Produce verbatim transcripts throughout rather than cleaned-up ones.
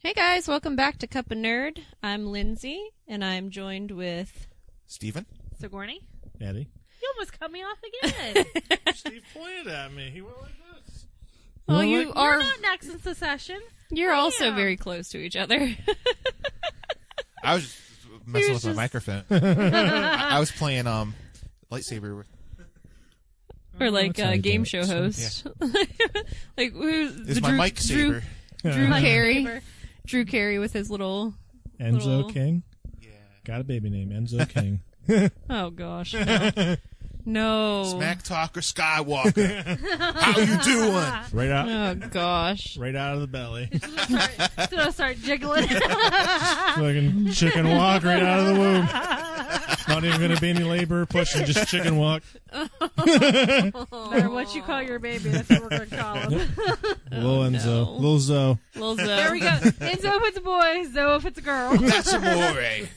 Hey guys, welcome back to Cup of Nerd. I'm Lindsay, and I'm joined with... Steven. Sigourney. Eddie. You almost cut me off again. Steve pointed at me. He went like this. Well, Went you like- are... You're not next in succession. You're I also am. very close to each other. I was just messing with just- my microphone. I, I was playing um lightsaber with. or like that's how a you do game it. show So- host. like, who's... It's the my Drew, mic saber. Drew, Drew Like, Carey. saber. Drew Carey with his little... Enzo Little- King. Yeah. Got a baby name, Enzo King. Oh, gosh. No. no. Smack Talker Skywalker. How you doing? Right out, Oh, gosh. right out of the belly. Start, gonna start jiggling. Fucking chicken walk right out of the womb. Not even going to be any labor pushing, just chicken walk. No matter what you call your baby, that's what we're gonna call him. Little Enzo. no. Little Zoe. Little Zoe. There we go. Enzo if it's a boy, Zoe if it's a girl. That's amore. It,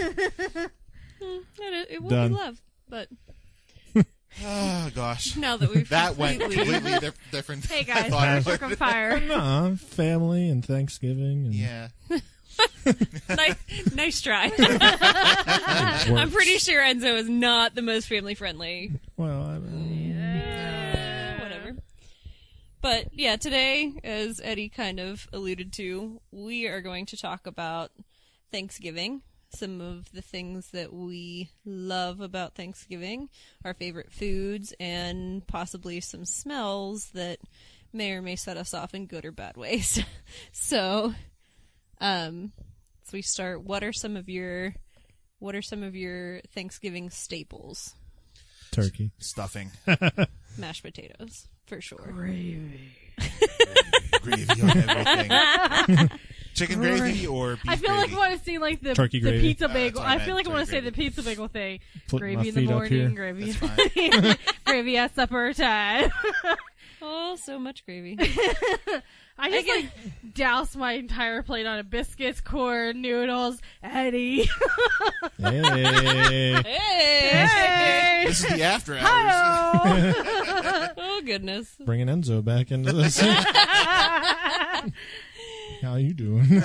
it will Done. be love, but Oh gosh. now that we've That went completely... completely di- different. Hey than I guys, thought it Patrick would. on fire. Nah, family and Thanksgiving. And Yeah. nice, nice try. I'm pretty sure Enzo is not the most family friendly. Well, I mean, Uh, whatever. But yeah, today, as Eddie kind of alluded to, we are going to talk about Thanksgiving. Some of the things that we love about Thanksgiving, our favorite foods, and possibly some smells that may or may set us off in good or bad ways. so, um, so we start. What are some of your, what are some of your Thanksgiving staples? turkey. Stuffing. Mashed potatoes, for sure. Gravy. Gravy on everything. Chicken gravy or beef I feel gravy? like I want to see like the, Turkey the gravy. pizza Uh, bagel. that's what I I feel meant, like I want to turkey say the gravy. pizza bagel thing. Put Gravy my in the feet up morning, here. gravy, That's gravy at supper time. Oh, so much gravy. I just I like douse my entire plate on a biscuits, corn, noodles, Eddie. Hey. Hey! This is the after hours. Hi-oh. Oh, goodness. Bringing Enzo back into this. How you doing?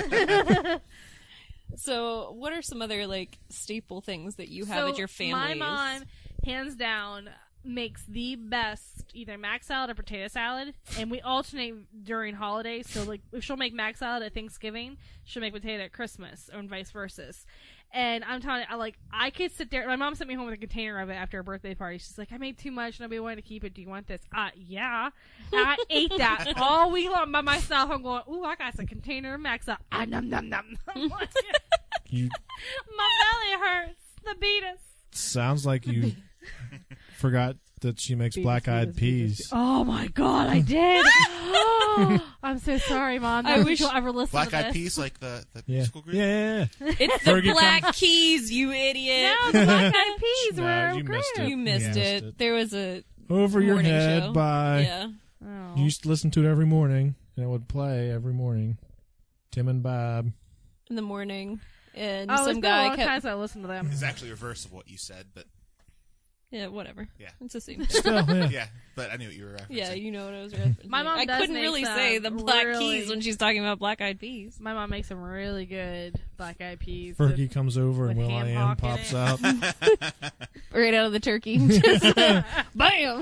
So, what are some other, like, staple things that you have So at your family? my mom, hands down, makes the best either mac salad or potato salad, and we alternate during holidays. So, like, if she'll make mac salad at Thanksgiving, she'll make potato at Christmas, or vice versa. And I'm telling you, I like, I could sit there. My mom sent me home with a container of it after a birthday party. She's like, I made too much. Nobody wanted to keep it. Do you want this? Uh, yeah. And I ate that all week long by myself. I'm going, ooh, I got some container of mac salad. Ah, num, num, num. You My belly hurts. The beatus. sounds like you forgot that she makes Beatus, black-eyed beatus, peas. beatus. Oh my god, I did. I'm so sorry, Mom. I I wish- wish you'll ever listen Black to Eyed this. Peas, like the, the Yeah. musical group? yeah, yeah, yeah. It's the Fergie Black Keys, you idiot. No, the Black Eyed Peas No, were you great. missed it. You missed Yeah. it. Missed it. There was a Over your morning head show. by... Yeah. Oh. You used to listen to it every morning, and it would play every morning. Tim and Bob. In the morning. And Oh, it's some been a guy long time kept... since I listened to them. It's actually reverse of what you said, but Yeah, whatever. Yeah. It's the same thing. Still, yeah. yeah. But I knew what you were referencing. Yeah, you know what I was referencing. My mom I does couldn't make really some say the Black really- Keys when she's talking about Black Eyed Peas. My mom makes some really good Black Eyed Peas. Fergie with- comes over and with Will I ham Am hock in pops it. out. Right out of the turkey. Just, bam!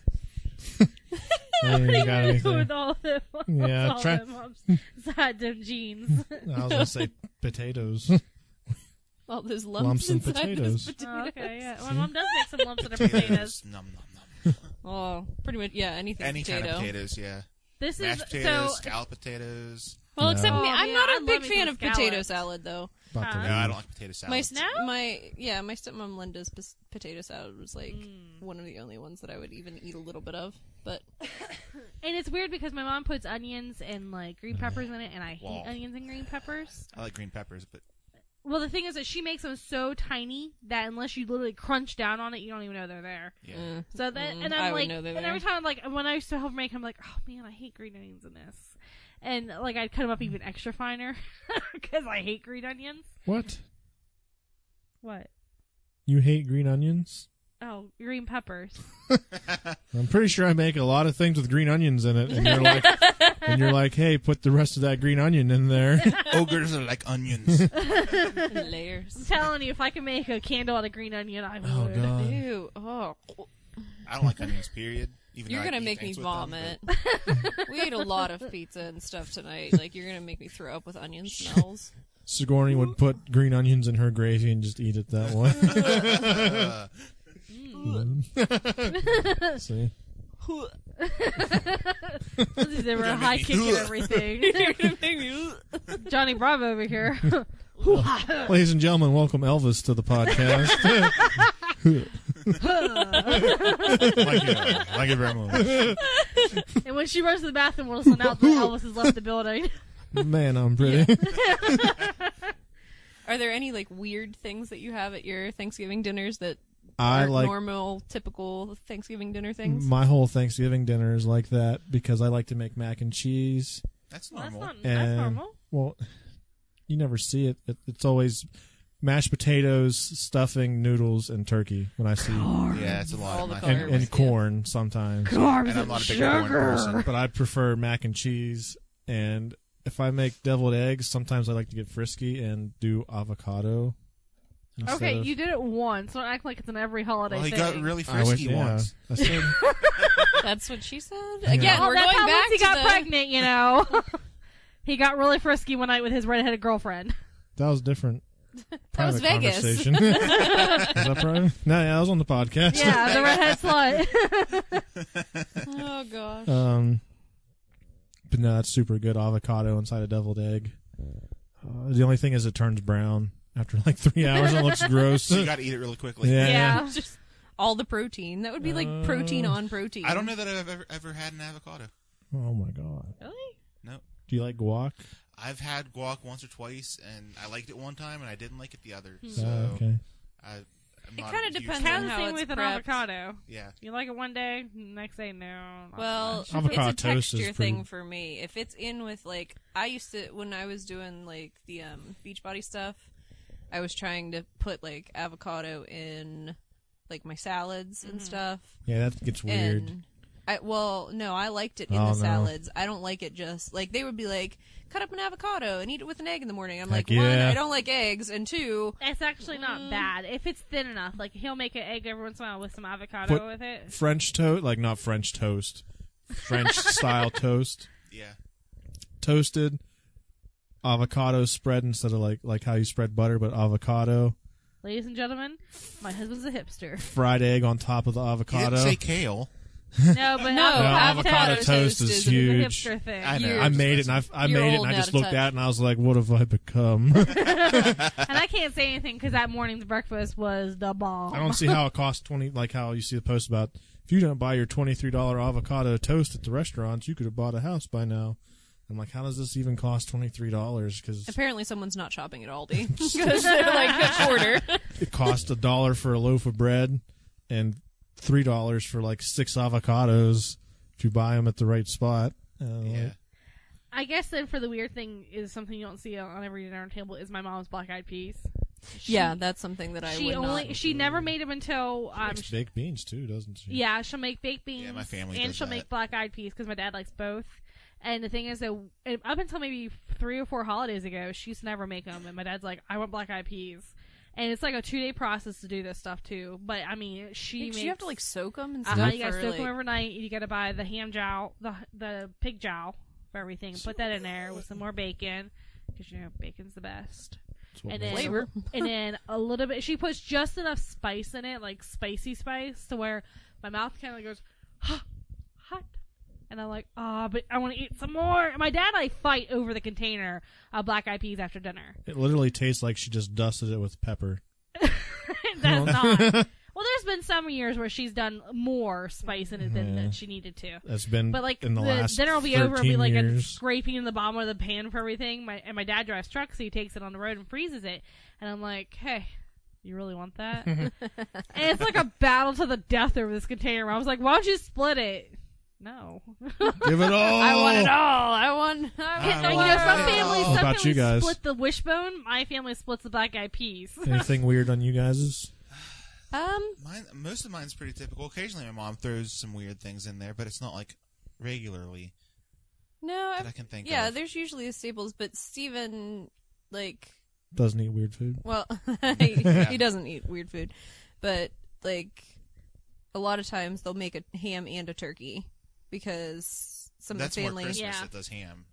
I ain't got anything. with all them, Yeah, all try- them mom's side them jeans. I was going to say potatoes. All those lumps, Lumps and inside potatoes. those potatoes. Oh, okay, yeah. My mom does make some lumps in her potatoes. Potatoes. Nom, nom, nom. Oh, pretty much, yeah, anything Any potato. kind of potatoes, yeah. This is Mashed potatoes, so. scalloped potatoes. Well, No. except me, Oh, I'm man, not I a love big me fan some of potato scallops. salad, though. About to Huh? No, leave. I don't like potato salad. My st- No? my yeah, my stepmom Linda's pos- potato salad was like Mm. one of the only ones that I would even eat a little bit of. But And it's weird because my mom puts onions and like green peppers in it, and I hate Wow. onions and green peppers. I like green peppers, but Well, the thing is that she makes them so tiny that unless you literally crunch down on it, you don't even know they're there. yeah. mm, So that, mm, and I I'm would like, know they're and there. every time, like, when I used to help make, I'm like, oh man, I hate green onions in this, and like I'd cut them up even extra finer because I hate green onions. What? What? You hate green onions? Oh, green peppers. I'm pretty sure I make a lot of things with green onions in it, and you're like, and you're like, hey, put the rest of that green onion in there. Ogres are like onions. Layers. I'm telling you, if I could make a candle out of green onion, I would. Oh god. Ew. Oh. I don't like onions, period. Even You're though I gonna eat make me things with them, vomit. We ate a lot of pizza and stuff tonight. Like, you're gonna make me throw up with onion smells. Sigourney would put green onions in her gravy and just eat it that way. but- Uh, See? They were Gonna high make me- kicking everything. You're gonna make me. Johnny Bravo over here. Ladies and gentlemen, welcome Elvis to the podcast. Thank you. Thank you very much. And when she runs to the bathroom, we'll just announce that Elvis has left the building. Man, I'm pretty. Are there any like weird things that you have at your Thanksgiving dinners that I aren't like normal, typical Thanksgiving dinner things? my whole Thanksgiving dinner is like that because I like to make mac and cheese. That's Well, that's normal. not that's And- normal. Well, you never see it. it. It's always mashed potatoes, stuffing, noodles, and turkey when I see, Yeah, it's a lot All of the my carbs. and, favorite. and corn sometimes. Carbs And I'm and not a big corn person. But I prefer mac and cheese. And if I make deviled eggs, sometimes I like to get frisky and do avocado. instead Okay, of- you did it once. Don't act like it's in every holiday Well, he thing. got really I wish- frisky yeah. once. I said, That's what she said. Yeah. Again, Oh, we're that's going how back once he to got the... pregnant, you know. He got really frisky one night with his redheaded girlfriend. that was different. That was Private Vegas. conversation. Was that private? No, yeah, I was on the podcast. Yeah, the redhead slut. Oh gosh. Um, but no, it's super good avocado inside a deviled egg. Uh, the only thing is it turns brown after like three hours. It looks gross. So you got to eat it really quickly. Yeah. Yeah. Just all the protein. That would be like Uh, protein on protein. I don't know that I've ever ever had an avocado. Oh my god. Really? No. Do you like guac? I've had guac once or twice, and I liked it one time, and I didn't like it the other. Hmm. So Uh, okay. I, I'm It not kinda a huge depends fan. Kind of how the same it's with an prepped. avocado. Yeah. You like it one day, next day, no. not Well, so much. Avocado it's a toast is texture pretty- thing for me. If it's in with like, I used to when I was doing like the um, Beachbody stuff, I was trying to put like avocado in like my salads and stuff. Yeah, that gets weird. And I well, no, I liked it in Oh, the no. salads. I don't like it just like they would be like, cut up an avocado and eat it with an egg in the morning. I'm Heck like, one, yeah. I don't like eggs, and two, It's actually not Mm. bad if it's thin enough. Like he'll make an egg every once in a while with some avocado Put- with it. French toast, like not French toast, French style toast, Yeah. toasted avocado spread instead of like like how you spread butter, but avocado. Ladies and gentlemen, my husband's a hipster. Fried egg on top of the He avocado. didn't say kale. No, but No, avocado, avocado toast toast is is is a huge. hipster thing. I know. You're- I made it, and I, I You're made it, old and I now just to looked touch. at it, and I was like, "What have I become?" And I can't say anything because that morning's breakfast was the bomb. I don't see how it costs twenty. Like how you see the post about if you don't buy your twenty three dollar avocado toast at the restaurants, you could have bought a house by now. I'm like, how does this even cost twenty three dollars? Because apparently someone's not shopping at Aldi because they're like a quarter. it costs a dollar for a loaf of bread and three dollars for like six avocados if you buy them at the right spot. Uh, Yeah. I guess then for the weird thing is something you don't see on every dinner table is my mom's black eyed peas. She, Yeah, that's something that I she would only not. she never made them until She um makes baked beans too, doesn't she? yeah she'll make baked beans Yeah, my family and does she'll that. make black eyed peas because my dad likes both. And the thing is that up until maybe three or four holidays ago, she used to never make them, and my dad's like, I want black eyed peas. And it's like a two day process to do this stuff too. But I mean, she Because makes, you have to like soak them and uh stuff. you gotta or, soak like, them overnight. You gotta buy the ham jowl, the the pig jowl for everything. Put that in there with some more bacon because you know bacon's the best. That's what And makes then, it. Flavor. and then a little bit. She puts just enough spice in it, like spicy spice, to where my mouth kind of goes, hot, hot. And I'm like, ah, oh, but I want to eat some more. And my dad and I fight over the container of black eyed peas after dinner. It literally tastes like she just dusted it with pepper. That's not. Well, there's been some years where she's done more spice in it than, Yeah. than she needed to. That's been But like in the, the, last dinner will be over, it'll be thirteen like a years. scraping in the bottom of the pan for everything. My and my dad drives trucks, so he takes it on the road and freezes it. And I'm like, hey, you really want that? And it's like a battle to the death over this container. I was like, why don't you split it? No. Give it all. I want it all. I want. I want you the know, some world. families, How some about you families guys? split the wishbone. My family splits the black eyed peas. Anything weird on you guys'? Um, Mine, most of mine's pretty typical. Occasionally, my mom throws some weird things in there, but it's not like regularly no, that I, I can think yeah, of. there's usually the staples, but Steven, like, Doesn't eat weird food. well, he, he doesn't eat weird food, but like, a lot of times they'll make a ham and a turkey because some That's of the more family, Christmas Yeah. that does ham.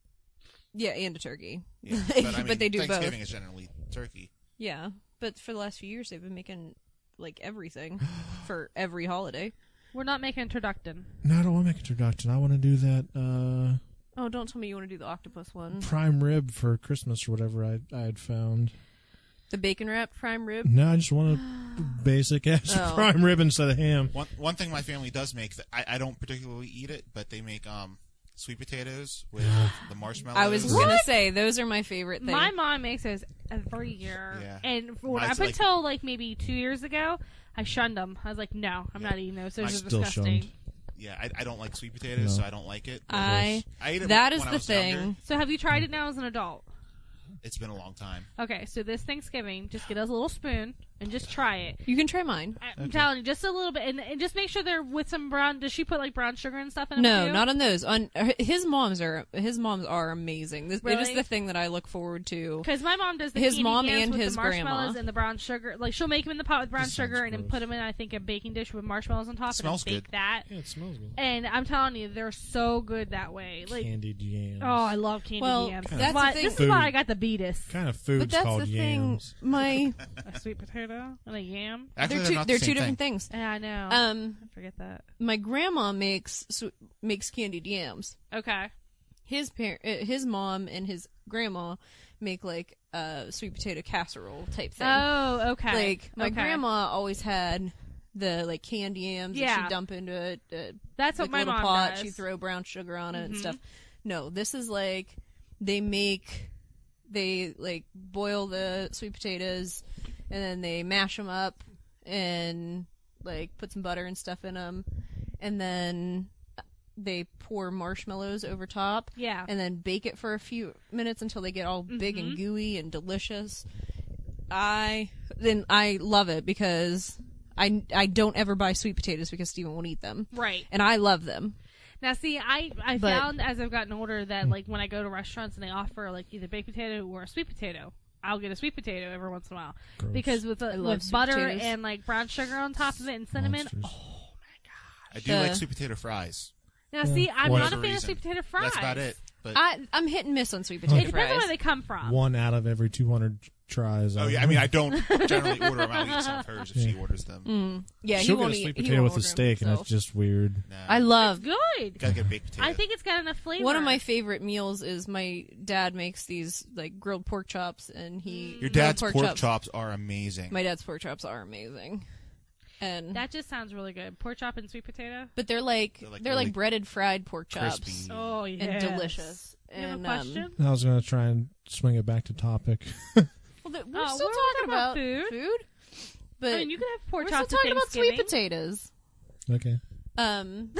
yeah, and a turkey. Yeah, but, I mean, But they do both. Thanksgiving is generally turkey. Yeah, but for the last few years they've been making like everything for every holiday. We're not making turducken. No, I don't want to make a turducken. I want to do that uh, Oh, don't tell me you want to do the octopus one. prime rib for Christmas or whatever I I had found. The bacon wrapped prime rib. No, I just want a basic ass Oh. prime rib instead of ham. One one thing my family does make that I, I don't particularly eat it, but they make um sweet potatoes with the marshmallows. I was gonna say those are my favorite thing. My mom makes those every year, Yeah. and for, Mine's up like- until like maybe two years ago, I shunned them. I was like, no, I'm Yeah. not eating those. Those I are still disgusting. shunned. Yeah, I, I don't like sweet potatoes, No. so I don't like it. but I I ate it that when is I the was thing. younger. So have you tried it now as an adult? It's been a long time. Okay, so this Thanksgiving, just get us a little spoon and just try it. You can try mine. I'm Okay. telling you, just a little bit, and, and just make sure they're with some brown. Does she put like brown sugar and stuff in them? No, too? not on those. On his moms are his moms are amazing. This, It is Really? the thing that I look forward to. Because my mom does the His candy mom yams and with his the marshmallows grandma. and the brown sugar. Like she'll make them in the pot with brown This sounds sugar and then gross. put them in, I think, a baking dish with marshmallows on top Smells and then bake good. that. Yeah, it smells good. And I'm telling you, they're so good that way. Like, Candied yams. oh, I love candy Well, yams. that's That's the why, thing- this is why Food. I got the Beatus. kind of But food's that's called the yams. thing. My A sweet potato and a yam. Actually, they're they're, two not they're the two same different thing. things. Yeah, I know. Um, I forget that. my grandma makes sw- makes candied yams. Okay. His par- uh, his mom and his grandma make like a sweet potato casserole type thing. Oh, okay. Like my Okay. grandma always had the like candy yams that Yeah. she'd dump into a, a That's what like, my little mom pot. does. She'd throw brown sugar on it and Mhm. stuff. No, this is like they make they like boil the sweet potatoes and then they mash them up and like put some butter and stuff in them and then they pour marshmallows over top Yeah. and then bake it for a few minutes until they get all big and Mhm. gooey and delicious. I then I love it because I I don't ever buy sweet potatoes because Steven won't eat them, Right. and I love them. Now, see, I, I But- found as I've gotten older that, like, when I go to restaurants and they offer, like, either baked potato or a sweet potato, I'll get a sweet potato every once in a while. Gross. Because with, I the, love with sweet butter potatoes. and, like, brown sugar on top of it and cinnamon. Monsters. Oh, I do The- like sweet potato fries. now, see, I'm Whatever not a fan of reason. sweet potato fries. That's about it. But I I'm hit and miss on sweet It potato depends on fries. where they come from. One out of every two hundred tries. oh yeah, I mean I don't generally order them. I'll eat some of hers if she Yeah. orders them. Mm. Yeah, he She'll get won't a eat. sweet he potato won't with a order 'em steak, and himself. it's just weird. Nah, I love. Good. gotta get baked potato. I think it's got enough flavor. One of my favorite meals is my dad makes these like grilled pork chops, and he your grilled dad's pork, pork, chops. chops are amazing. My dad's pork chops are amazing, and That just sounds really good. Pork chop and sweet potato. but they're like They're, they're like, like, really breaded fried pork chops crispy. Oh, yeah. and delicious. You have And a question? Um, I was going to try and swing it back to topic. well, the, we're Oh, still we're talking talking about about food. food, but I mean, you can have pork we're chops still talking at about sweet Thanksgiving. potatoes. Okay. Um,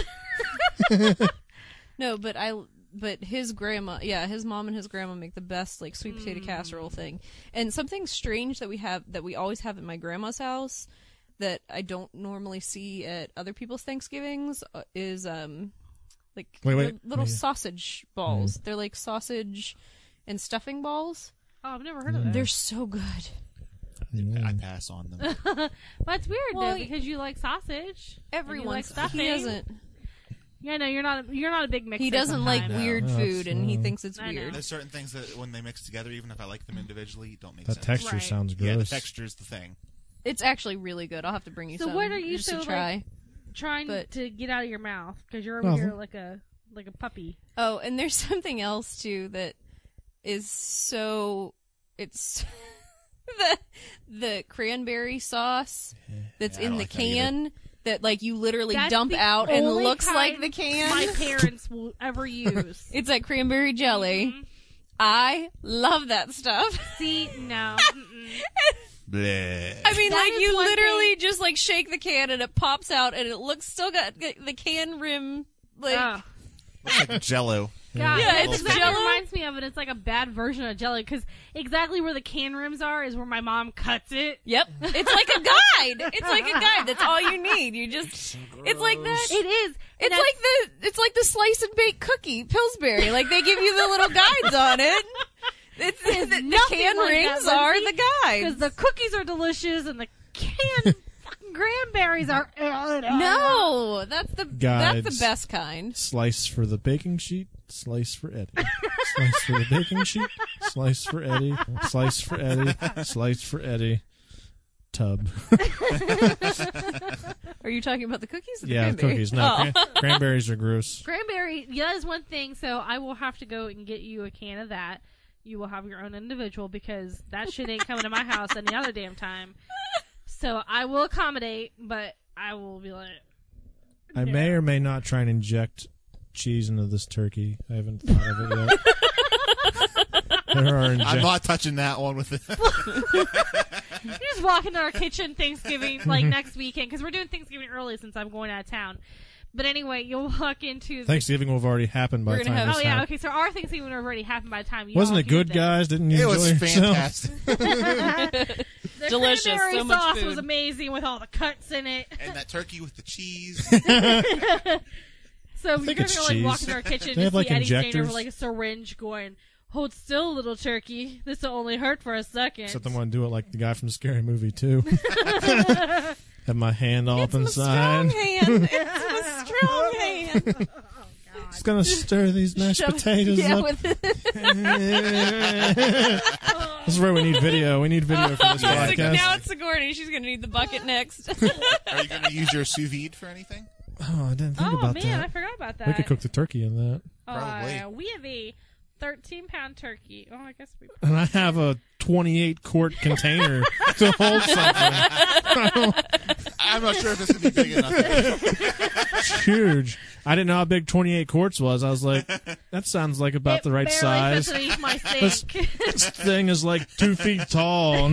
no, but I, but his grandma, yeah, his mom and his grandma make the best like sweet potato Mm. casserole thing. And something strange that we have that we always have at my grandma's house that I don't normally see at other people's Thanksgivings uh, is um, like Wait, wait, li- little wait. sausage balls. They're like sausage and stuffing balls. Oh, I've never heard of Mm. that. They're so good. I Mm. pass on them. Well, that's weird Well, though because you like sausage. Everyone like stuffing. he doesn't. Yeah, no, you're not. A, you're not a big mixer. He doesn't like sometimes. No. weird No, food, and he it's, uh, thinks it's I know. weird. There's certain things that when they mix together, even if I like them individually, don't make That sense. texture Right. sounds gross. Yeah, the texture's the thing. It's actually really good. I'll have to bring you So some. what are you just so, to like- try? trying But- to get out of your mouth because you're over Nothing. here like a like a puppy. Oh, and there's something else too that is so it's the the cranberry sauce that's Yeah, I in don't the like that either. can that like you literally That's dump the out and only looks like kind the can. My parents will ever use. It's like cranberry jelly. Mhm. I love that stuff. See, no. Mm-mm. Bleh. I mean, That like is you one literally just like shake the can and it pops out and it looks still got the can rim like Ugh. Looks like Jello. God, Yeah, that's it's exactly Jell-O. what it reminds me of, and it's like a bad version of jelly because exactly where the can rims are is where my mom cuts it. Yep. It's like a guide. It's like a guide. That's all you need. You just. It's like that. It is. It's like the. It's like the slice and bake cookie Pillsbury. Like they give you the little guides on it. It's, It's the, the nothing can like rings that, are Lindsay, the guides. because the cookies are delicious and the canned fucking cranberries are. No, that's the Guides. that's the best kind. Slice for the baking sheet, slice for Eddie. Slice for the baking sheet, slice for Eddie, slice for Eddie, slice for Eddie. Tub. Are you talking about the cookies? Or the Yeah, cranberry? cookies. No, Oh. cran- cranberries are gross. Cranberry, yeah, that is one thing. So I will have to go and get you a can of that. You will have your own individual because that shit ain't coming to my house any other damn time. So I will accommodate, but I will be like, I no. may or may not try and inject cheese into this turkey. I haven't thought of it yet. There are I'm inject- not touching that one with it. You just walk into our kitchen Thanksgiving, like next weekend, because we're doing Thanksgiving early since I'm going out of town. But anyway, you'll walk into. Thanksgiving will have already happened by We're the gonna time have- Oh this yeah, happened. okay. So our Thanksgiving would have already happened by the time you. Wasn't all it good, get there. guys? Didn't you It enjoy was yourself? fantastic. The Delicious, cranberry so much sauce food. was amazing with all the cuts in it. And that turkey with the cheese. So you're think gonna it's like walk cheese. into our kitchen They and have, see like, Eddie standing over injectors? like a syringe, going, "Hold still, little turkey. This will only hurt for a second." Except I want to do it like the guy from Scary Movie too. Have my hand all It's up my strong inside. hand. It's my strong hand. Just gonna stir these mashed Shove- potatoes yeah, up. with This is where we need video. We need video for this Like, podcast. now it's Sigourney. She's going to need the bucket next. Are you going to use your sous vide for anything? Oh, I didn't think Oh about man, I that. forgot about that. We could cook the turkey in that. Probably. Uh, we have a thirteen pound turkey. Oh, I guess we. And I have a twenty-eight quart container to hold something. I'm not sure if this is going to be big enough. It's huge. I didn't know how big twenty-eight quarts was. I was like, that sounds like about It the right barely size. fits underneath my This- sink. This thing is like two feet tall.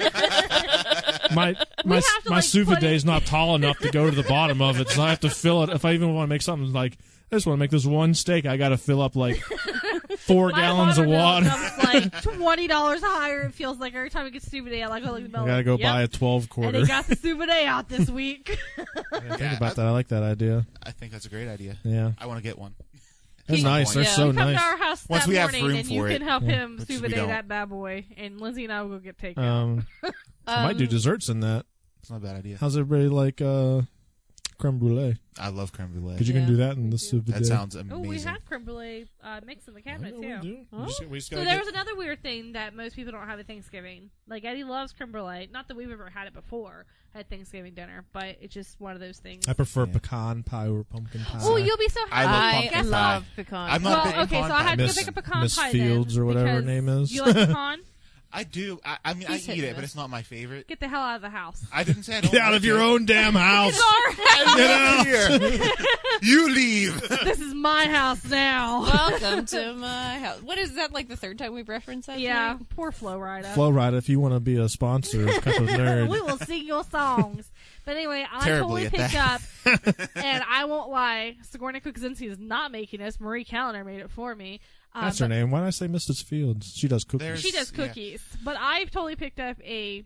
my my have to, my like, sous put vide it- is not tall enough to go to the bottom of it, so I have to fill it. If I even want to make something like, I just want to make this one steak, I got to fill up like four My gallons of bill water. comes like twenty dollars higher. It feels like every time we get sous vide, I like go look at the bill. I gotta go yep. buy a twelve And quarter. they got the sous vide out this week. I didn't think about that. I like that idea. I think that's a great idea. Yeah, I want to get one. they're Some nice. point. They're Yeah. so Come nice. to our house Once that we have morning, room and you for can it. help Yeah. him Which sous we vide don't. that bad boy, and Lindsay and I will go get takeout. Um, I might do Um, desserts in that. It's not a bad idea. How's everybody like uh, creme brulee? I love creme brulee. Because you Yeah. can do that in the Me sous vide. That sounds Oh, amazing. we have creme brulee uh, mix in the cabinet too. We just, we just So gotta there get- was another weird thing that most people don't have at Thanksgiving. Like Eddie loves creme brulee. Not that we've ever had it before at Thanksgiving dinner, but it's just one of those things. I prefer Yeah. pecan pie or pumpkin pie. Oh, you'll be so I happy. love I pumpkin love pie. pecan. I'm not well, big okay, pecan so I had to Miss- go pick a pecan Miss pie Fields then, or whatever her because name is. You like pecan? I do. I, I mean, He's I hit eat and it, but miss. it's not my favorite. Get the hell out of the house. I didn't say I don't Get out like of your it. own damn house. Get out here. You leave. This is my house now. Welcome to my house. What is that, like the third time we've referenced that? Yeah, tonight? poor Flo Rida. Flow Ride, if you want to be a sponsor of Cup of Nerd. We will sing your songs. But anyway, I Terribly totally at picked that. up, and I won't lie, Sigourney Cooksinski is not making this. Marie Callender made it for me. Um, That's her but name. Why did I say Missus Fields? She does cookies. There's- She does Yeah. cookies. But I've totally picked up a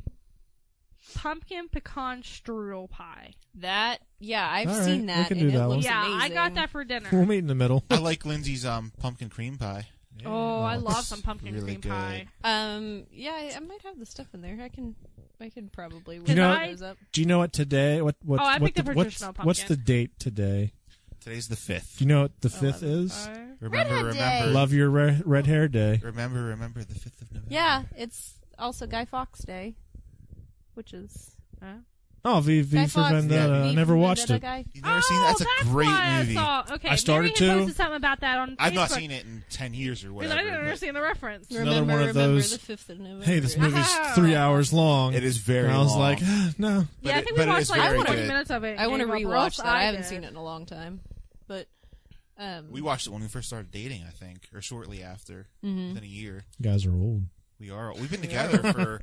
pumpkin pecan strudel pie. That, yeah, I've All right, seen we that. can and do it that one. looks Yeah, I amazing. got that for dinner. We'll meet in the middle. I like Lindsay's um pumpkin cream pie. Oh, I love it's some pumpkin really cream good. pie. Um, yeah, I, I might have the stuff in there. I can, I can probably You know- whip those up. Do you know what today? What what? Oh, I what picked up the, a what's, traditional what's pumpkin. the date today? Today's the fifth. Do you know what the fifth Eleven. is? Uh, Remember, Redhead remember, Day. Love your re- red hair day. remember, remember the fifth of November. Yeah, it's also Guy Fawkes Day, which is uh, Oh, V V Guy for Fawkes, Vendetta. yeah, I V never for watched Vendetta it. Guy. You've never oh, seen that? That's a that's great why movie. I saw. Okay, I started maybe he to. posted something about that on I've not Facebook. seen it in ten years or Because whatever. I didn't but understand the reference. another Remember, one of remember those- the fifth of November. Hey, this movie's Ah. three hours long. It is very And I was long. like, ah, no. But yeah, I it- think but we it watched is like very twenty good. minutes of it. I want to and rewatch both that. I haven't did. seen it in a long time, but um, We watched it when we first started dating, I think, or shortly after, mhm. within a year. You guys are old. We are. We've been together for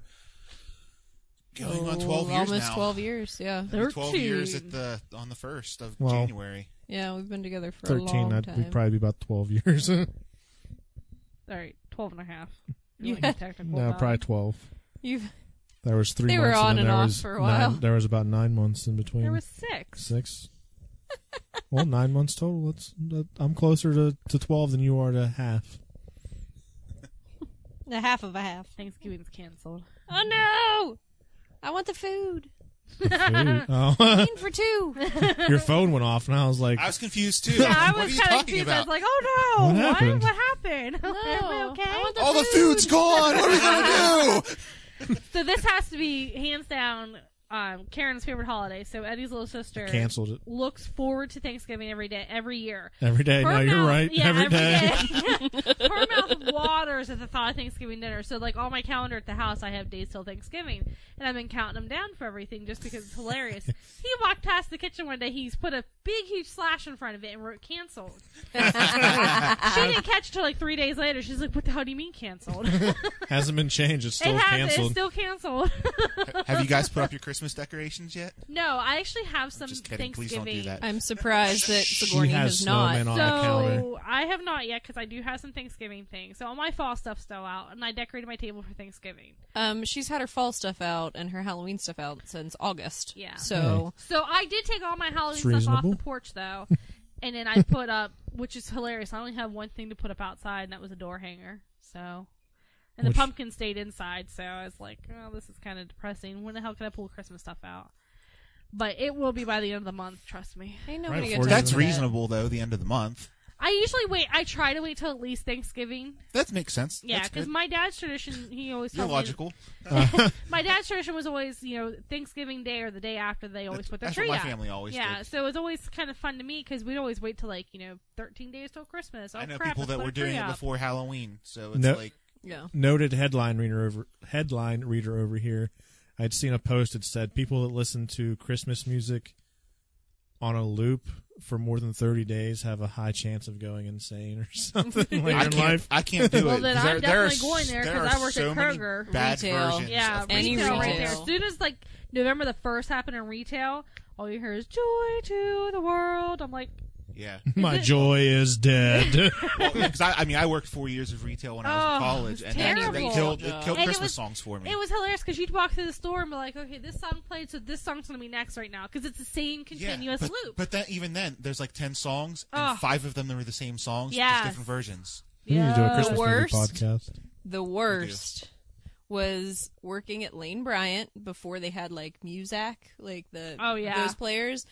going on twelve Oh, years almost now. twelve years. Yeah. It'll be twelve years thirteen. at the on the first of Well, January. Yeah, we've been together for a Thirteen. long I'd time. we'd probably be about twelve years. All right, twelve and a half. You Really had- technical no, about probably it. twelve. You've There was three They were months. on and then and there off was for a while. Nine, there was about nine months in between. There was six. Six. Well, nine months total. That's, that, I'm closer to, to twelve than you are to half. a half of a half. Thanksgiving's canceled. Oh no! I want the food. Food. Oh. Eating for two. Your phone went off, and I was like, I was confused too. Yeah, I what are was you kind of talking confused. I about? was like, "Oh no, What what? happened? What happened? No, Are we okay?" I want the All the food. food's gone. What are we gonna do? So this has to be hands down um, Karen's favorite holiday. So Eddie's little sister canceled it looks forward to Thanksgiving every day, every year. every day. Her No, you're mouth- right. Yeah, every every day. day. Her mouth waters at the thought of Thanksgiving dinner. So, like, on my calendar at the house, I have days till Thanksgiving. And I've been counting them down for everything just because it's hilarious. He walked past the kitchen one day. He's put a big, huge slash in front of it and wrote canceled. She didn't catch it till like three days later. She's like, what the hell do you mean canceled? Hasn't been changed. It's still it has. canceled. It's still canceled. Have you guys put up your Christmas decorations yet? No, I actually have some Just kidding. Please Thanksgiving. don't do that. I'm surprised that She Sigourney has has not. snowmen on a counter. So I have not yet because I do have some Thanksgiving things. So all my fall stuff's still out, and I decorated my table for Thanksgiving. Um, she's had her fall stuff out and her Halloween stuff out since August. Yeah. So So I did take all my Halloween It's stuff off reasonable. the porch though, and then I put up, which is hilarious. I only have one thing to put up outside, and that was a door hanger. So, and Which- the pumpkin stayed inside. So I was like, oh, this is kind of depressing. When the hell can I pull Christmas stuff out? But it will be by the end of the month. Trust me. ain't Right nobody before got you time That's for that. reasonable though. The end of the month. I usually wait. I try to wait till at least Thanksgiving. That makes sense. Yeah, That's because good. my dad's tradition, he always You're told logical. me. My dad's tradition was always, you know, Thanksgiving Day or the day after they always That's, put their that's tree what my out. family always Yeah, did. so it was always kind of fun to me because we'd always wait till like, you know, thirteen days till Christmas. Oh, I know crap, people let's that put were a tree doing it up. before Halloween, so it's No. like Yeah. Noted headline reader over headline reader over here. I'd seen a post that said people that listen to Christmas music on a loop for more than thirty days have a high chance of going insane or something later I in can't. life. I can't do Well, it. then 'cause I'm there, there are definitely going there there 'cause are I worked so at many Kroger. bad Retail. versions. Yeah, of Any retail right there. retail. As soon as like November the first happened in retail, all you hear is "Joy to the world." I'm like, Yeah. My it- joy is dead. Because I, I mean, I worked four years of retail when I was Oh, in college, and that, terrible. that killed, it killed And it Christmas was- songs for me. it was hilarious because you'd walk through the store and be like, "Okay, this song played, so this song's gonna be next right now," because it's the same yeah, continuous but, loop. But then, even then, there's like ten songs, and Ugh. five of them are the same songs, Yes. just different versions. We need to do a Yeah. Christmas The movie worst. podcast. The worst was working at Lane Bryant before they had like Muzak, like the Oh, yeah. those players.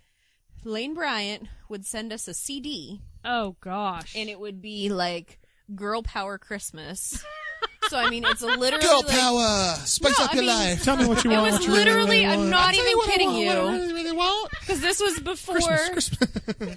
Lane Bryant would send us a C D, Oh gosh. and it would be like "Girl Power Christmas." So I mean, it's a literally Girl like, power, spice No, up I your mean- life. Tell me what you It want. was what you really, literally. really I'm want. not Tell even what I kidding want, what I you, really, really want. because this was before. Christmas, Christmas.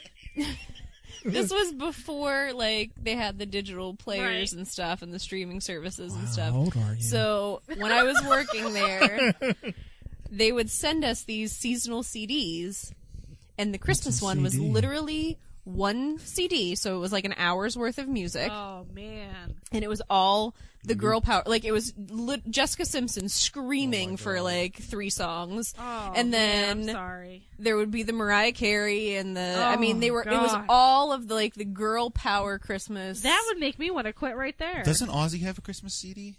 This was before like they had the digital players Right. and stuff and the streaming services and Wow, stuff. how old are you? So when I was working there, they would send us these seasonal C Ds, and the Christmas a one was C D? literally one C D, so it was like an hour's worth of music, oh man. and it was all the girl power. Like it was li- Jessica Simpson screaming Oh my for God. like three songs, Oh, and man, then I'm sorry. there would be the Mariah Carey and the. I mean, they Oh, were. It was God. all of the like the girl power Christmas. That would make me want to quit right there. Doesn't Ozzy have a Christmas C D?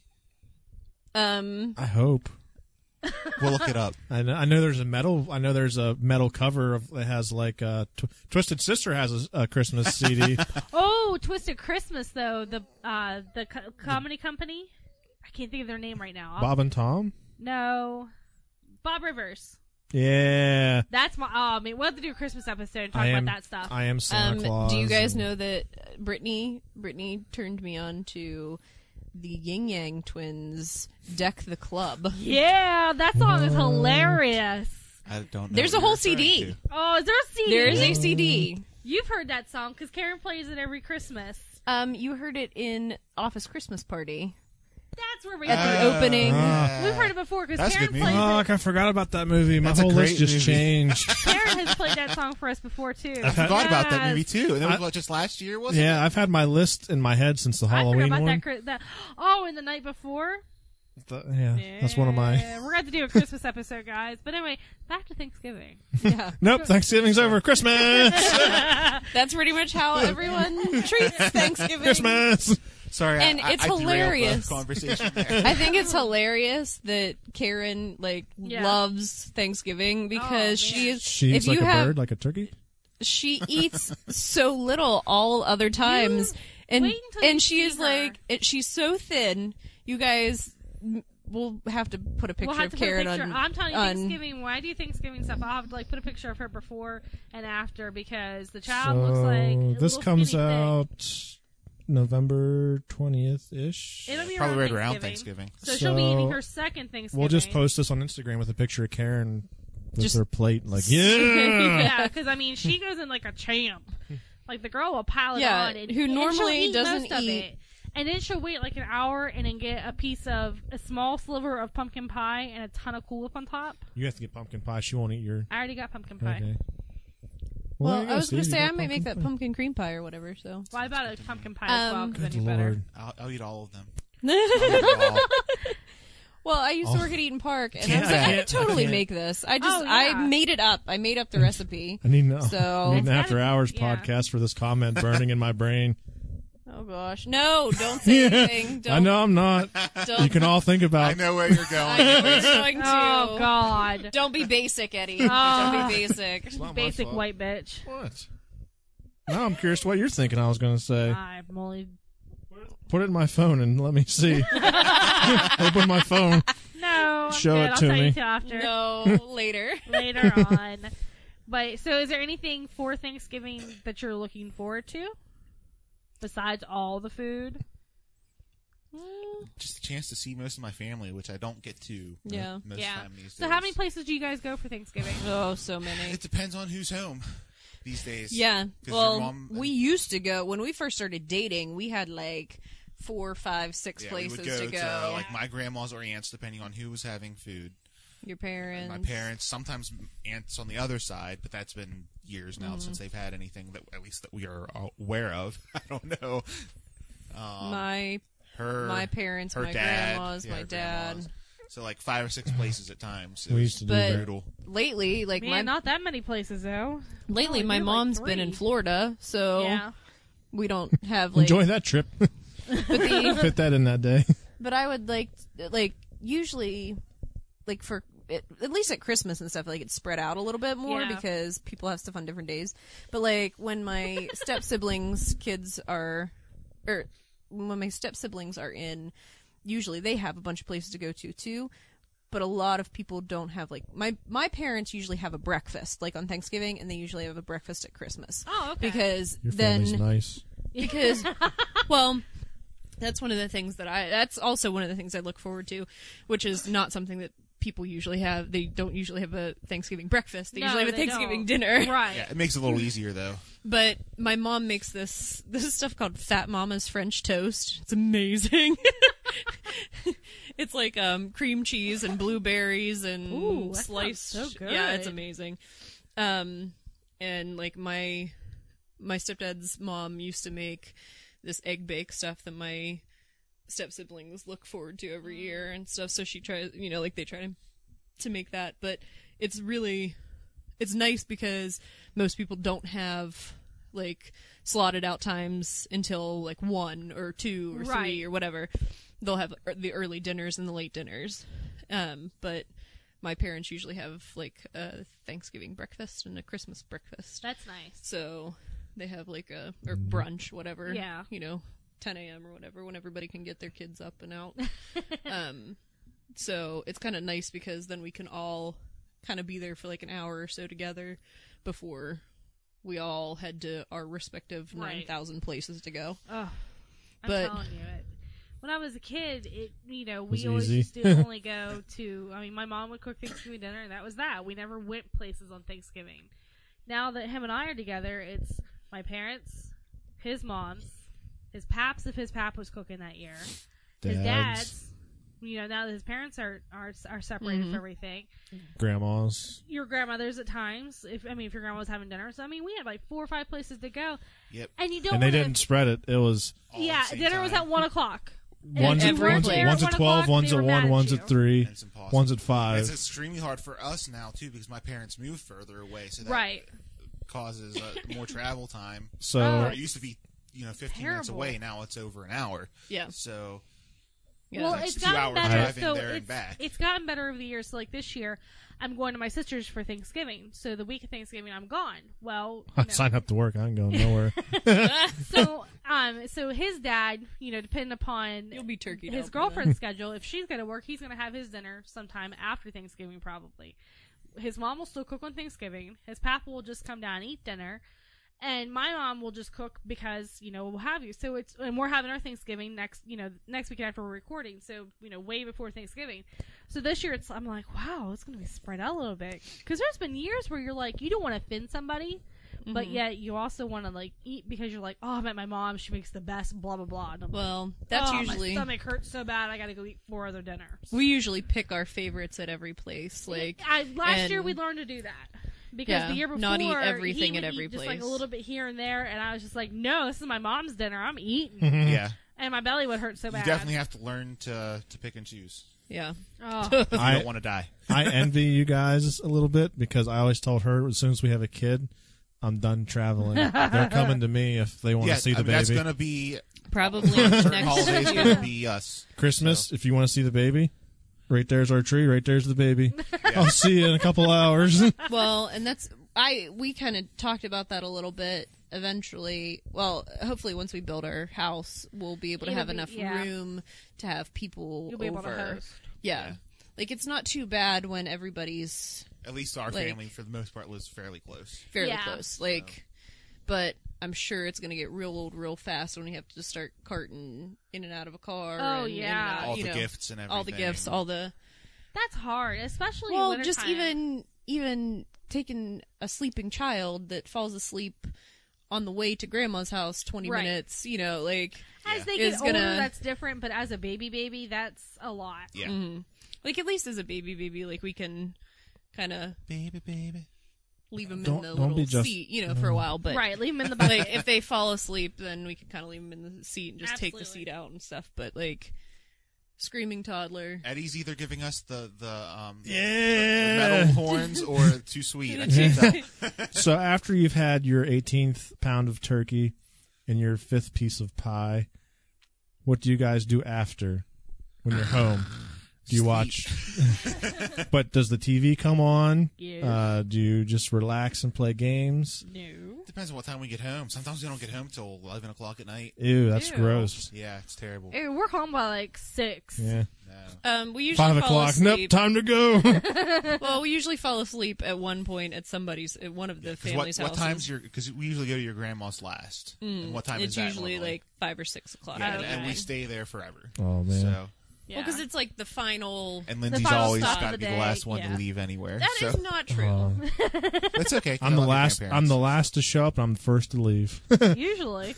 um. I hope. We'll look it up. I know, I know there's a metal. I know there's a metal cover of, that has like uh, Tw- Twisted Sister has a, a Christmas C D. Oh, Twisted Christmas though, the uh the co- comedy company. I can't think of their name right now. I'll- Bob and Tom. No, Bob Rivers. Yeah, That's my. Oh man, we'll have to do a Christmas episode and talk I am. about that stuff. I am Santa Um, Claus. do you guys and- know that uh, Brittany Brittany turned me on to the Yin Yang Twins "Deck the Club"? Yeah, that song is What? hilarious. I don't know. There's what a whole you're C D. referring to. Oh, is there a C D? There is a C D. You've heard that song because Karen plays it every Christmas. Um, you heard it in Office Christmas Party That's where we at heard the it. opening. Ah. We've heard it before because That's a Karen good plays movie. Oh, it. I forgot about that movie. My That's a whole great list just movie. changed. Karen has played that song for us before too. I forgot about that Yes. movie too. And that was I- what, just last year, wasn't Yeah, it? I've had my list in my head since the I forgot Halloween about one. that, Chris- that. Oh, and the night before. The- yeah, that's one of my. Yeah, we're going to do a Christmas episode, guys. But anyway, back to Thanksgiving. Yeah. Nope, Thanksgiving's over. Christmas! That's pretty much how everyone treats Thanksgiving. Christmas! Sorry, And I, it's I, I derailed the hilarious. conversation there. I think it's hilarious that Karen like Yeah. loves Thanksgiving because Oh, she man. is. She eats if you like a have, bird, like a turkey? she eats so little all other times, and wait until you and she see is her. like it, she's so thin. You guys, m- we'll have to put a picture We'll have of to put a Karen picture. on. I'm telling you, on- Thanksgiving. When I do Thanksgiving stuff, I'll have to like put a picture of her before and after because the child So looks like a this little comes skinny thing. out November twentieth-ish. It'll be Probably around right around Thanksgiving. Thanksgiving. So, she'll be eating So, her second Thanksgiving. We'll just post this on Instagram with a picture of Karen with Just- her plate. Like, yeah! Yeah, because I mean, she goes in like a champ. Like the girl will pile it Yeah, on, and, who and she'll normally eat doesn't most of eat- it. And then she'll wait like an hour and then get a piece of a small sliver of pumpkin pie and a ton of Cool Whip on top. You have to get pumpkin pie. She won't eat your. I already got pumpkin pie. Okay. well, there you I go, was gonna Steve. say You I got might make that pumpkin pie. pumpkin cream pie or whatever. So. Well, I bought a pumpkin pie as well Um, because I Good knew better. lord. I'll, I'll eat all of them. I'll eat all. Well, I used to Oh. work at Eaton Park, and I Can't- was like, I I could can't- I totally can't. make this. I just, Oh, yeah. I made it up. I made up the recipe. I need, no, So- I need It's an gotta after be- hours yeah. podcast for this comment burning in my brain. Oh gosh, no! Don't say anything. Don't, I know I'm not. Don't, You can all think I about know where you're I'm going. going to. Oh God, Don't be basic, Eddie. Oh. Don't be basic. It's not my basic fault. white bitch. What? Now I'm curious what you're thinking I was going to say. I'm only Put it in my phone and let me see. Open my phone. no. I'm Show good. it I'll to tell me. you till after. No, later. Later on. But so, is there anything for Thanksgiving that you're looking forward to besides all the food? Just a chance to see most of my family, which I don't get to. Yeah. most Yeah. time these days. So, how many places do you guys go for Thanksgiving? Oh, so many. It depends on who's home these days. Yeah. 'Cause your Well, mom- we used to go when we first started dating. We had like four, five, six Yeah, places we would go to go. like my grandma's or aunts, depending on who was having food. Your parents. My parents, sometimes aunts on the other side, but that's been years now Mm-hmm. since they've had anything that at least that we are aware of. I don't know. Um, My her, my parents, her my dad, grandmas, yeah, my her dad. grandmas. So like five or six places at times. It We was used to do But- that. brutal. Lately, like Man, my not that many places though. lately, Oh, my you're like mom's been in three. Florida, so Yeah. we don't have like. Enjoy that trip. But, the, Fit that in that day. but I would like like usually like for it, at least at Christmas and stuff, like it's spread out a little bit more Yeah. because people have stuff on different days. But like when my step siblings' kids are, or when my step siblings are in, usually they have a bunch of places to go to too. But a lot of people don't have like my my parents usually have a breakfast like on Thanksgiving, and they usually have a breakfast at Christmas Oh, okay. because Your then family's nice. because well that's one of the things that I that's also one of the things I look forward to, which is not something that people usually have. They don't usually have a Thanksgiving breakfast. They No, usually have a they Thanksgiving don't. dinner. Right. Yeah, it makes it a little easier though. But my mom makes this this stuff called Fat Mama's French toast. It's amazing. It's like um cream cheese and blueberries and Ooh, that sounds sliced. so good. Yeah, it's amazing. Um and like my my stepdad's mom used to make this egg bake stuff that my step siblings look forward to every year and stuff. So she tries, you know, like they try to to make that, but it's really it's nice because most people don't have like slotted out times until like one or two or Right. three or whatever. They'll have the early dinners and the late dinners. Um, but my parents usually have like a Thanksgiving breakfast and a Christmas breakfast. That's nice. So they have like a or brunch, whatever. Yeah. You know, ten a.m. or whatever when everybody can get their kids up and out. um, so it's kind of nice because then we can all kind of be there for like an hour or so together before we all head to our respective Right. nine thousand places to go. Oh, I'm But- telling you it. When I was a kid, it you know Was we always easy. used to only go to. I mean, my mom would cook Thanksgiving dinner, and that was that. We never went places on Thanksgiving. Now that him and I are together, it's my parents, his mom's, his paps if his pap was cooking that year, his dad's. You know, now that his parents are are, are separated Mhm. from everything, Grandma's. your grandmother's at times. If I mean, if your grandma was having dinner, so I mean, we had like four or five places to go, Yep. and you don't. And they wanna- didn't spread it. It was All at Yeah, the same dinner was time. at one o'clock. One's at, every one's, place. one's One at twelve, o'clock, one's they at were mad one, at one's you. at three, It's impossible. one's at five. It's extremely hard for us now too because my parents moved further away, so that Right. causes uh, more travel time. So Oh. Where it used to be, you know, fifteen minutes Terrible. away. Now it's over an hour. Yeah. So Yeah. Well, That's it's two gotten hours better. driving So there and it's, back. it's gotten better over the years. So like this year, I'm going to my sister's for Thanksgiving. So the week of Thanksgiving, I'm gone. Well, you I know. signed up to work. I ain't going nowhere. so um, so his dad, you know, depending upon You'll be turkeyed his out by girlfriend's schedule, if she's going to work, he's going to have his dinner sometime after Thanksgiving, probably. His mom will still cook on Thanksgiving. His papa will just come down and eat dinner. And my mom will just cook because, you know, we'll have you. So it's, and we're having our Thanksgiving next, you know, next weekend after we're recording. So, you know, way before Thanksgiving. So this year it's, I'm like, wow, it's going to be spread out a little bit. Because there's been years where you're like, you don't want to offend somebody, but Mhm. yet you also want to, like, eat because you're like, oh, I'm at my mom. She makes the best, blah, blah, blah. And I'm like, Well, that's oh, usually my stomach hurts so bad I got to go eat four other dinners. we usually pick our favorites at every place. Like I, last year and- we learned to do that. Because Yeah, the year before, not eat everything he at would every eat just like a place. little bit here and there, and I was just like, "No, this is my mom's dinner. I'm eating," yeah, and my belly would hurt so you bad. definitely have to learn to to pick and choose. yeah. Oh, If you I- don't want to die. I envy you guys a little bit because I always told her as soon as we have a kid, I'm done traveling. They're coming to me if they want Yeah, to see I the mean, that's baby. going to be Probably certain next holidays year. going to be us. Christmas, if you want to see the baby, right there's our tree, right there's the baby. Yeah. I'll see you in a couple hours. Well, and that's I we kind of talked about that a little bit. Eventually, well, hopefully once we build our house, we'll be able to It'll have be- enough yeah. room to have people you'll be over. able to host. Yeah. Yeah. Like it's not too bad when everybody's At least our Like- family, for the most part, lives fairly close. fairly Yeah. close. Like, but I'm sure it's going to get real old real fast when we have to just start carting in and out of a car. Oh, and in and yeah. out, All you the know, gifts and everything. all the gifts, all the That's hard, especially well, in just wintertime. even even taking a sleeping child that falls asleep on the way to grandma's house twenty Right. minutes, you know, like as Yeah. they is get older, gonna- that's different. But as a baby, baby, that's a lot. Yeah. mhm. like at least as a baby baby, like we can kind of Baby, baby. leave them Don't- in the don't little be just- seat, you know, for a while, but Right, leave them in the back. like if they fall asleep, then we can kind of leave them in the seat and just take the Absolutely. seat out and stuff. But like screaming toddler, Eddie's either giving us the the um the Yeah. metal horns or too sweet. I can't tell. So after you've had your eighteenth pound of turkey and your fifth piece of pie, what do you guys do after when you're home? Do you Sleep. watch? But does the T V come on? Yeah. Uh, do you just relax and play games? No. Depends on what time we get home. Sometimes we don't get home till eleven o'clock at night. Ew, that's Ew. gross. Yeah, it's terrible. Hey, we're home by like six. Yeah. No. um, we usually Five fall o'clock. Nope, asleep. time to go. Well, we usually fall asleep at one point at somebody's at one of the 'Cause what, family's what houses. time's your? Because we usually go to your grandma's last. And what time it's is that? usually normally? like five or six o'clock. Yeah, in and, the and we evening. stay there forever. Oh man. So Yeah. Well, because it's like the final. and Lindsay's final always stop got of to the be the day, last one yeah. to leave anywhere. That so is not true. Uh, that's okay. I'm I the love your last. grandparents. I'm the last to show up, and I'm the first to leave. usually.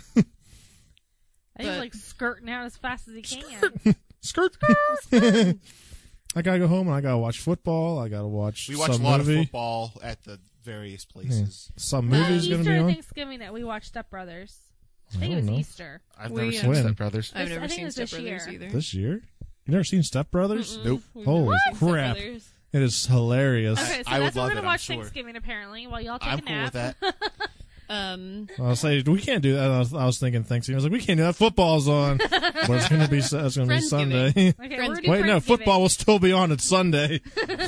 I But- he's like skirting out as fast as he can. Skirt, skirt. I gotta go home and I gotta watch football. I gotta watch We watch some a lot movie. of football at the various places. Some Uh, movie's gonna Easter be and on. Thanksgiving that we watched Step Brothers. I I think it don't was know. Easter. I've We, never uh, seen When? Step Brothers. I've This- never I think seen it was Step this Brothers year. either. This year? You never seen Step Brothers? Mm-mm. Nope. We've Holy never seen Step crap. Brothers. It is hilarious. Okay, so I would that's what love we're it, gonna I'm watch sure. Thanksgiving apparently while y'all take I'm a cool nap. with that. Um, I was saying we can't do that. I was, I was thinking Thanksgiving. I was like, we can't do that. Football's on, but it's gonna be. It's gonna be Friendsgiving. Sunday. Okay, we're Friendsgiving. gonna do Wait, no, Friendsgiving. football will still be on. It's Sunday.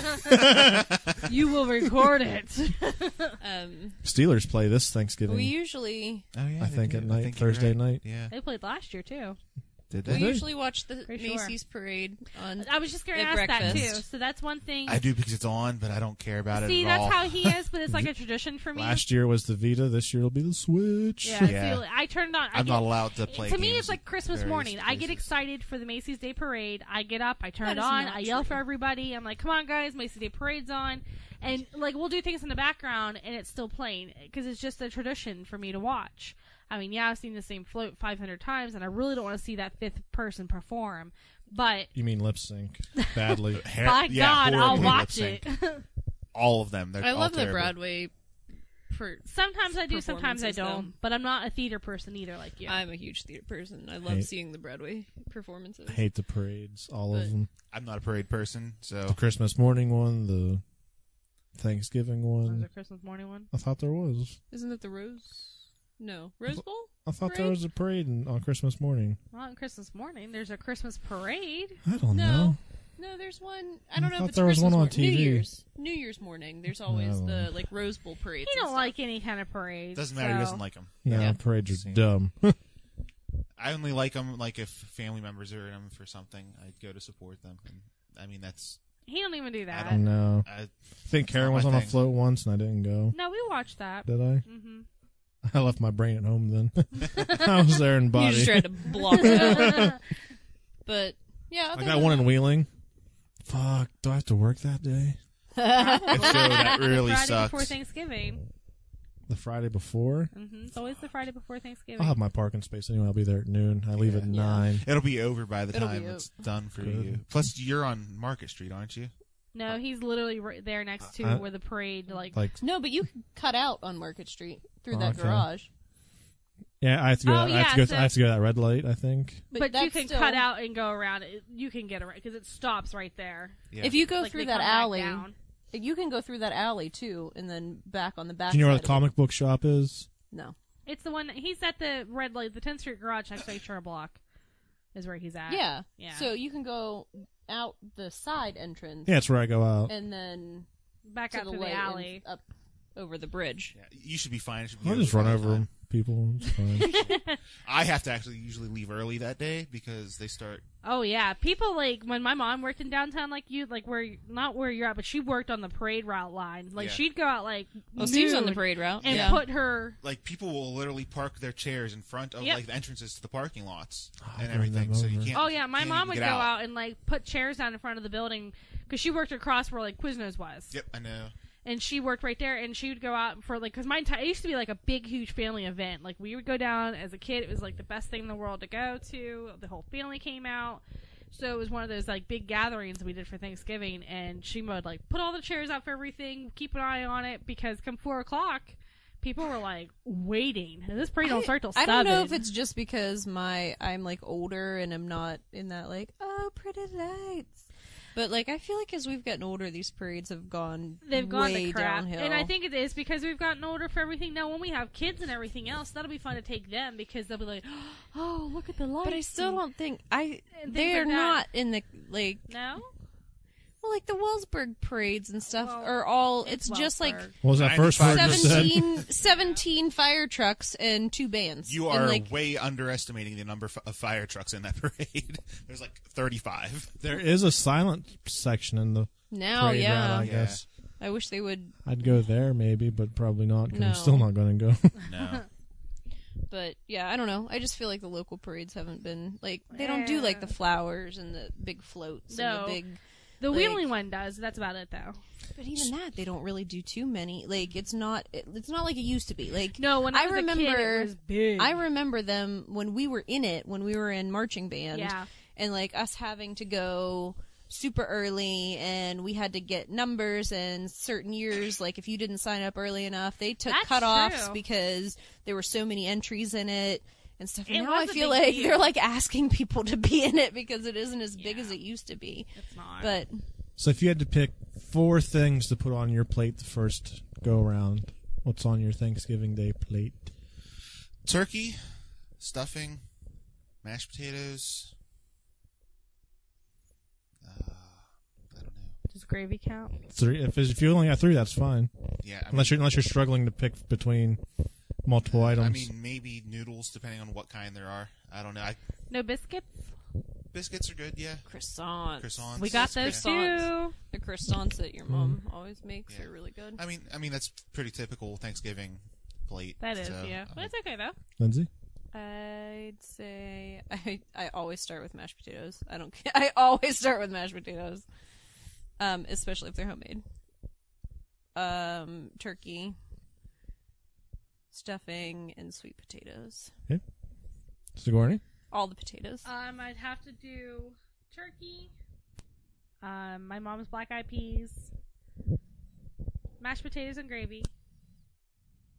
You will record it. um, Steelers play this Thanksgiving. we usually Oh yeah, I they think do. at I night, think you're Thursday right. night. Yeah. They played last year too. Did we they? they? usually watch the Pretty sure. Macy's parade on. I was just gonna At ask that breakfast. too. So that's one thing. I do because it's on, but I don't care about See, it at that's all. how he is, but it's like a tradition for me. Last year was the Vita. This year it'll be the Switch. Yeah, Yeah. see, I turned on. I I'm get, not allowed to play. To me, games it's like at Christmas various morning. I get places. excited for the Macy's Day Parade. I get up, I turn That it is on, not I yell true. for everybody. I'm like, "Come on, guys! Macy's Day Parade's on," and like we'll do things in the background, and it's still playing because it's just a tradition for me to watch. I mean, yeah, I've seen the same float five hundred times, and I really don't want to see that fifth person perform. But You mean lip sync badly? Hair- by yeah, God, I'll horribly watch lip it. sync. All of them. They're I all love the terrible. Broadway for Sometimes I do, sometimes I performances, don't. though. But I'm not a theater person either, like you. I'm a huge theater person. I love Hate- seeing the Broadway performances. I hate the parades, all But- of them. I'm not a parade person, so The Christmas morning one, the Thanksgiving Was one. there a Christmas morning one? I thought there was. Isn't it the Rose? No, Rose Bowl. I thought there Parade? was a parade in, on Christmas morning. Not on Christmas morning. There's a Christmas parade. I don't No. know. No, there's one. I don't I know thought if it's there was Christmas one on mor- T V. New Year's. New Year's morning. There's always No. the like Rose Bowl parades. He and don't stuff. like any kind of parade. doesn't matter. He so- doesn't like them. No, Yeah. parades are Same. dumb. I only like them like if family members are in them for something. I'd go to support them. And, I mean, that's He don't even do that. I don't- no. I, I think It's Karen not was my on a thing. float once and I didn't go. No, we watched that. Did I? Mm-hmm. I left my brain at home then. I was there in You body. just tried to block it out. But yeah, I other got than one that- in Wheeling. Fuck, do I have to work that day? if so, that really Friday sucks. before Thanksgiving. The Friday before? Mm-hmm. It's always the Friday before Thanksgiving. I'll have my parking space anyway. I'll be there at noon. I leave at Yeah. nine. It'll be over by the It'll time be it's done for Good. you. Plus, you're on Market Street, aren't you? no, he's literally right there next to I- where the parade, like, Like, No, but you can cut out on Market Street through that Okay. garage. yeah, I have to go. Oh, I have yeah, to go. so- I have to go to that red light. I think. But, but, you that's can still- cut out and go around it. You can get around because it stops right there. Yeah. If you go Like, through they that come back alley, down. you can go through that alley too, and then back on the back. Do you know where side the of it. comic book shop is? No. It's the one that he's at the red light, the tenth Street garage next to H R Block, is where he's at. Yeah. Yeah. So you can go out the side entrance, Yeah, it's where I go out. and then back to out the through the light alley. and up over the bridge. Yeah, you should be fine. It should be I'll just by run the over time. people. It's fine. I have to actually usually leave early that day because they start. Oh yeah, people like when my mom worked in downtown, like you, like where not where you're at, but she worked on the parade route line. Like Yeah. she'd go out like Well, Steve's on the noon parade route. and yeah. put her. Like people will literally park their chairs in front of Yep. like the entrances to the parking lots Oh, and I'll everything, bring them so you over. can't. Oh yeah, my can't mom even would get go out. out and like put chairs down in front of the building because she worked across where like Quiznos was. Yep, I know. And she worked right there, and she would go out for like, because my entire, it used to be like a big, huge family event. Like we would go down as a kid; it was like the best thing in the world to go to. The whole family came out, so it was one of those like big gatherings we did for Thanksgiving. And she would like put all the chairs out for everything, keep an eye on it, because come four o'clock, people were like waiting, and this parade don't start till I seven. don't know if it's just because my I'm like older and I'm not in that like oh pretty lights, but like I feel like as we've gotten older, these parades have gone They've gone way to crap, downhill. and I think it is because we've gotten older for everything. Now, when we have kids and everything else, that'll be fun to take them because they'll be like, "Oh, look at the lights!" but I still and- don't think I and things they're like that. not in the like No, well, like the Wellsburg parades and stuff Well, are all. It's, it's just like Wellsburg. What was that first word you said? seventeen, seventeen fire trucks and two bands. You And, are like, way underestimating the number f- of fire trucks in that parade. There's like thirty-five. There is a silent section in the now, parade yeah. route, I Yeah. guess. I wish they would, I'd go there maybe, but probably not because No. I'm still not going to go. No. but yeah, I don't know. I just feel like the local parades haven't been like they don't do like the flowers and the big floats No. and the big. The Like- Wheeling one does. That's about it, though. But even that, they don't really do too many. Like it's not, it, it's not like it used to be. Like No, when I, I was remember, a kid, it was big. I remember them when we were in it, when we were in marching band, Yeah. and like us having to go super early, and we had to get numbers. And certain years, like if you didn't sign up early enough, they took That's cutoffs true. because there were so many entries in it and stuff. And It now was I a feel big like deal. they're like asking people to be in it because it isn't as big Yeah. as it used to be. It's not. But So if you had to pick four things to put on your plate the first go around, what's on your Thanksgiving Day plate? Turkey, stuffing, mashed potatoes. Uh, I don't know. does gravy count? Three. If, if you only got three, that's fine. Yeah, I Unless mean, you're unless you're struggling to pick between multiple items. I mean, maybe noodles, depending on what kind there are. I don't know. I, No biscuits? biscuits are good. Yeah, croissants. croissants. We got that's those good. croissants. too. The croissants that your mom always makes Yeah. are really good. I mean, I mean that's pretty typical Thanksgiving plate. That is, so, yeah. I But mean, it's okay, though. Lindsay. I'd say I I always start with mashed potatoes. I don't. I always start with mashed potatoes, um, especially if they're homemade. Um, turkey, stuffing, and sweet potatoes. Sigourney. All the potatoes. Um, I'd have to do turkey, um, my mom's black eyed peas, mashed potatoes and gravy,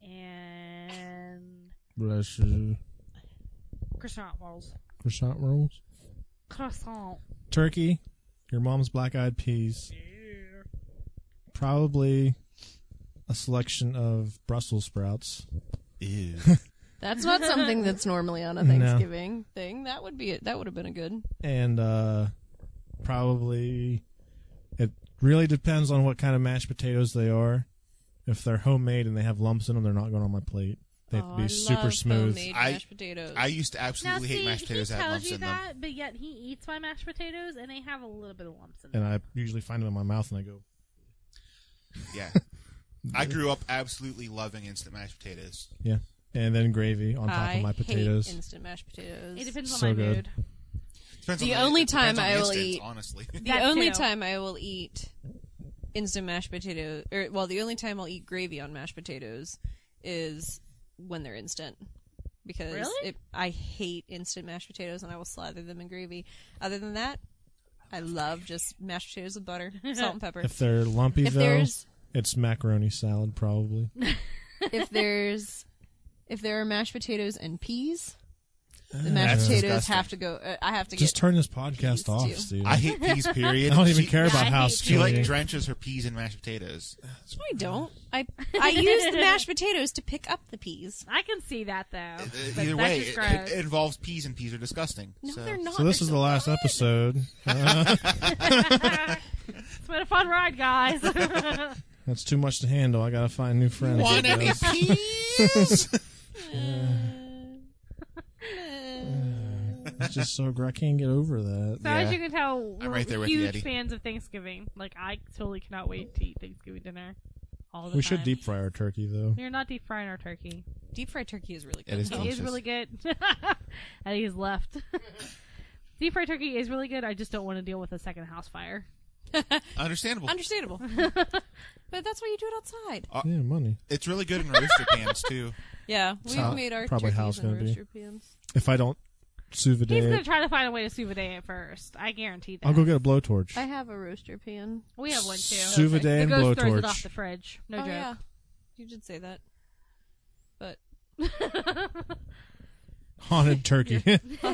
and Bless you. croissant rolls. Croissant rolls. Croissant. Turkey. Your mom's black-eyed peas. Probably a selection of Brussels sprouts. Ew. That's not something that's normally on a No. Thanksgiving thing. That would be it. That would have been a good. And uh, probably it really depends on what kind of mashed potatoes they are. If they're homemade and they have lumps in them, they're not going on my plate. They have Oh, to be I super love smooth. homemade I- mashed potatoes. I used to Now, absolutely see, hate mashed potatoes he that have tells lumps you in them. that, but yet he eats my mashed potatoes, and they have a little bit of lumps in them. And I usually find them in my mouth and I go, Yeah. I grew up absolutely loving instant mashed potatoes. yeah. And then gravy on top I of my hate potatoes. instant mashed potatoes. It depends on So my good. mood. Depends The on only it depends time on I the will instance, eat- honestly. The That only too. time I will eat instant mashed potatoes, or well, the only time I'll eat gravy on mashed potatoes is when they're instant. Because Really? it, I hate instant mashed potatoes, and I will slather them in gravy. Other than that, I love just mashed potatoes with butter, salt, and pepper. If they're lumpy, If though, there's it's macaroni salad, probably. if there's if there are mashed potatoes and peas, the Uh, mashed That's potatoes disgusting. have to go. Uh, I have to Just get. turn this peas, podcast off, too. Steve. I hate peas, period. I don't even She- care Yeah, about I house hate She like cleaning. drenches her peas in mashed potatoes. No, I don't. I I use the mashed potatoes to pick up the peas. I can see that, though. Uh, But Either that's way, just it, gross. it, it involves peas, and peas are disgusting. No, so. they're not. So this They're is the last good. episode. Uh, It's been a fun ride, guys. that's too much to handle. I gotta find new friends. Want I any guess. peas? It's just so gr- I can't get over that. So Yeah. as you can tell, we're right there with you, huge Eddie. fans of Thanksgiving. Like, I totally cannot wait to eat Thanksgiving dinner all the We time. should deep fry our turkey though. We're not deep frying our turkey. Deep fried turkey is really good. It is It delicious. is really good. Eddie is left. Deep fried turkey is really good. I just don't want to deal with a second house fire. Understandable. Understandable. But that's why you do it outside. Yeah, money. It's really good in roaster pans too. Yeah, we've how- made our probably how turkeys it's in gonna be. roaster pans. If I don't sous vide He's it, gonna try to find a way to sous vide it first. I guarantee that. I'll go get a blowtorch. I have a roaster pan. We have one too. Sous vide The and ghost throws it off blowtorch. the fridge. No oh joke. yeah, you did say that. But Haunted turkey.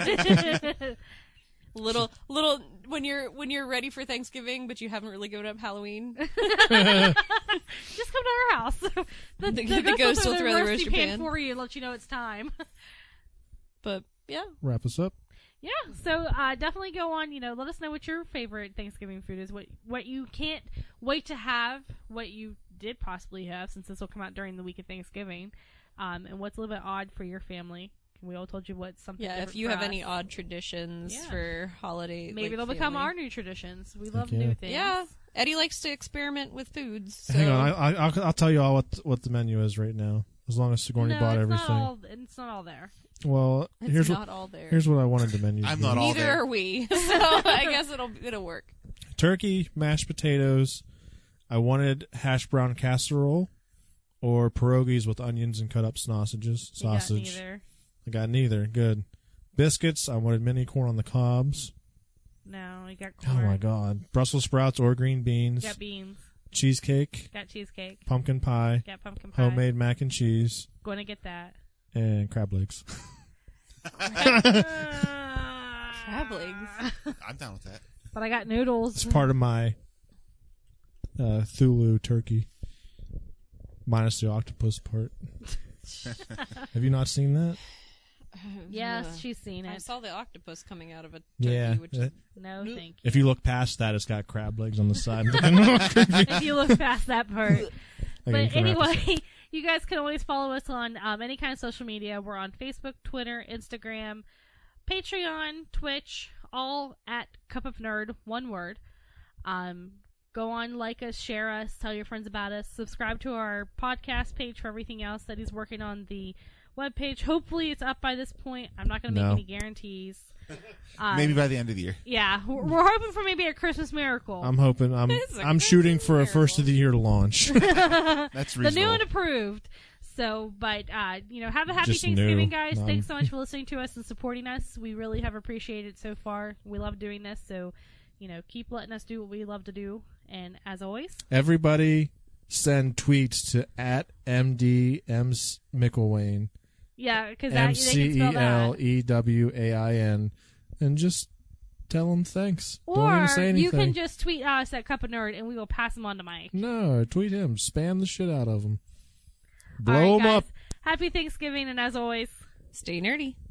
little, little when you're when you're ready for Thanksgiving, but you haven't really given up Halloween. Just come to our house. the, The- the, the ghost ghost will will throw throw the the roasty roaster pan, pan. for you and let you know it's time. But yeah, Wrap us up. Yeah, so uh, definitely go on. You know, let us know what your favorite Thanksgiving food is. What what you can't wait to have. What you did possibly have, since this will come out during the week of Thanksgiving, um, and what's a little bit odd for your family. We all told you what's something. yeah. If different you for have any us. odd traditions Yeah. for holiday, maybe like, they'll become family. our new traditions. We love yeah. new things. Yeah, Eddie likes to experiment with foods. So. Hang on, I, I, I'll, I'll tell you all what what the menu is right now. As long as Sigourney no, bought it's everything. Not all, it's not all there. Well, It's here's not what all there. here's what I wanted the menu. to I'm be. not all Neither there. are we. So I guess it'll it'll work. Turkey, mashed potatoes. I wanted hash brown casserole or pierogies with onions and cut up sausages. You got Sausage. neither. I got neither. Good. Biscuits. I wanted mini corn on the cobs. No, you got Oh corn. my god. Brussels sprouts or green beans. You got beans. Cheesecake. Got cheesecake. Pumpkin pie. Got pumpkin pie. Homemade mac and cheese. Going to get that. And crab legs. Crab legs. I'm down with that. But I got noodles. It's part of my uh, Thulu turkey. Minus the octopus part. Have you not seen that? Yes, Ugh. she's seen I it. saw the octopus coming out of a turkey, Yeah. which Uh, is No, thank you. If you look past that, it's got crab legs on the side. I'm thinking, "Oh, creepy." If you look past that part. Okay, But you can wrap us up. anyway, you guys can always follow us on um, any kind of social media. We're on Facebook, Twitter, Instagram, Patreon, Twitch, all at Cup of Nerd, one word. Um, go on, like us, share us, tell your friends about us, subscribe to our podcast page for everything else that he's working on the webpage. Hopefully it's up by this point. I'm not going to make No. any guarantees. Um, Maybe by the end of the year. Yeah, we're, we're hoping for maybe a Christmas miracle. I'm hoping. I'm. It's a I'm shooting for a Christmas first of the year launch. That's the reasonable. new and approved. So, but uh, you know, have a happy Just Thanksgiving, new. guys. Um, Thanks so much for listening to us and supporting us. We really have appreciated it so far. We love doing this. So, you know, keep letting us do what we love to do. And as always, Everybody, send tweets to at M D M McElwain, Yeah, because M they C can E spell L that. E W A I N, and just tell them thanks. Don't Or even say anything. you can just tweet us at Cup of Nerd, and we will pass them on to Mike. No, tweet him. Spam the shit out of him. All Blow right, him guys. up. Happy Thanksgiving, and as always, Stay nerdy.